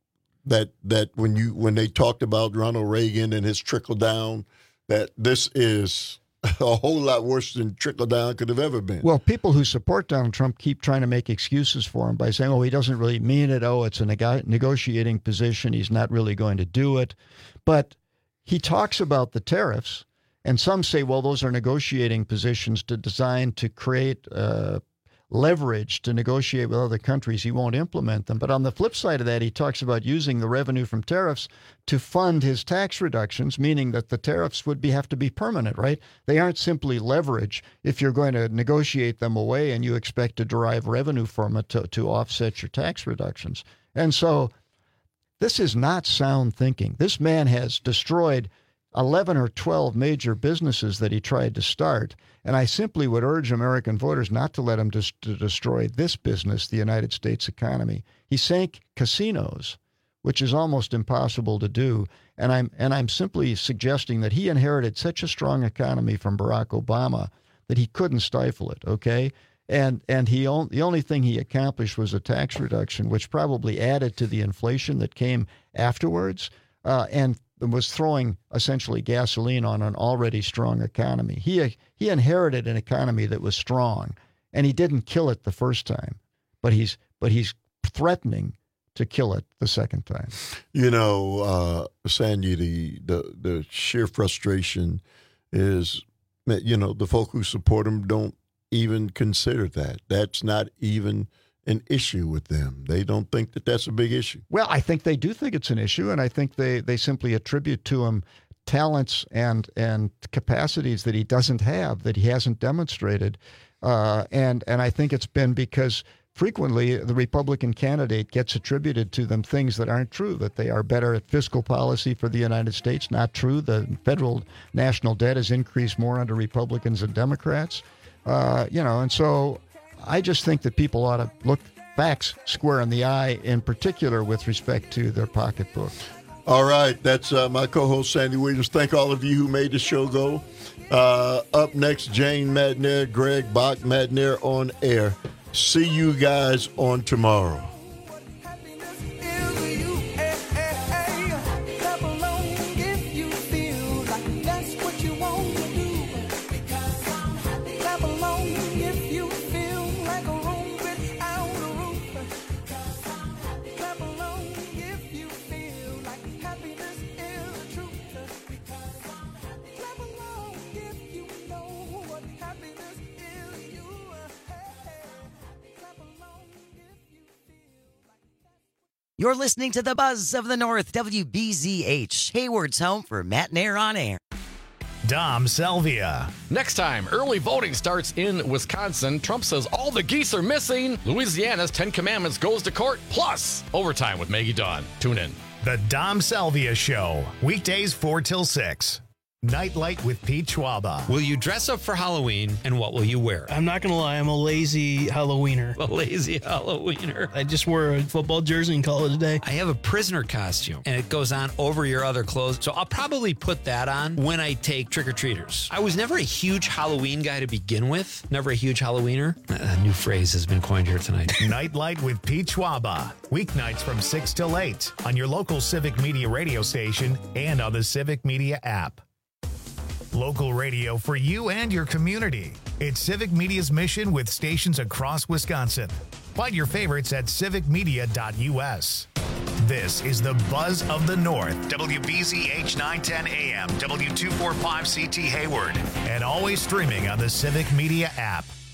that that when you when they talked about Ronald Reagan and his trickle down, that this is a whole lot worse than trickle down could have ever been. Well, people who support Donald Trump keep trying to make excuses for him by saying, oh, he doesn't really mean it. Oh, it's a neg- negotiating position. He's not really going to do it. But he talks about the tariffs, and some say, well, those are negotiating positions to designed to create uh, leverage to negotiate with other countries. He won't implement them. But on the flip side of that, he talks about using the revenue from tariffs to fund his tax reductions, meaning that the tariffs would be have to be permanent, right? They aren't simply leverage if you're going to negotiate them away and you expect to derive revenue from it to, to offset your tax reductions. And so this is not sound thinking. This man has destroyed eleven or twelve major businesses that he tried to start. And I simply would urge American voters not to let him dis- to destroy this business, the United States economy. He sank casinos, which is almost impossible to do. And I'm and I'm simply suggesting that he inherited such a strong economy from Barack Obama that he couldn't stifle it, okay? And and he on, the only thing he accomplished was a tax reduction, which probably added to the inflation that came afterwards, uh, and was throwing essentially gasoline on an already strong economy. He he inherited an economy that was strong, and he didn't kill it the first time, but he's but he's threatening to kill it the second time. You know, uh, Sandy, the, the the sheer frustration is, you know, the folk who support him don't even consider that. That's not even an issue with them. They don't think that that's a big issue. Well, I think they do think it's an issue, and I think they, they simply attribute to him talents and and capacities that he doesn't have, that he hasn't demonstrated. Uh, and and I think it's been because frequently the Republican candidate gets attributed to them things that aren't true, that they are better at fiscal policy for the United States. Not true. The federal national debt has increased more under Republicans and Democrats. Uh, you know, and so I just think that people ought to look facts square in the eye, in particular with respect to their pocketbook. All right. That's uh, my co-host, Sandy Williams. Thank all of you who made the show go. Uh, up next, Jane Madnair, Greg Bach Madnair on air. See you guys on tomorrow. You're listening to the Buzz of the North, W B Z H, Hayward's home for Matt Nair on air. Dom Selvia. Next time, early voting starts in Wisconsin. Trump says all the geese are missing. Louisiana's Ten Commandments goes to court. Plus, overtime with Maggie Dawn. Tune in. The Dom Selvia Show, weekdays four till six. Nightlight with Pete Schwaba. Will you dress up for Halloween, and what will you wear? I'm not going to lie, I'm a lazy Halloweener. A lazy Halloweener. I just wore a football jersey and call it a day. I have a prisoner costume, and it goes on over your other clothes, so I'll probably put that on when I take trick-or-treaters. I was never a huge Halloween guy to begin with. Never a huge Halloweener. A new phrase has been coined here tonight. Nightlight with Pete Schwaba. Weeknights from six till eight on your local Civic Media radio station and on the Civic Media app. Local radio for you and your community. It's Civic Media's mission with stations across Wisconsin. Find your favorites at civic media dot u s. This is the Buzz of the North, W B Z H nine ten A M, W two forty-five C T Hayward, and always streaming on the Civic Media app.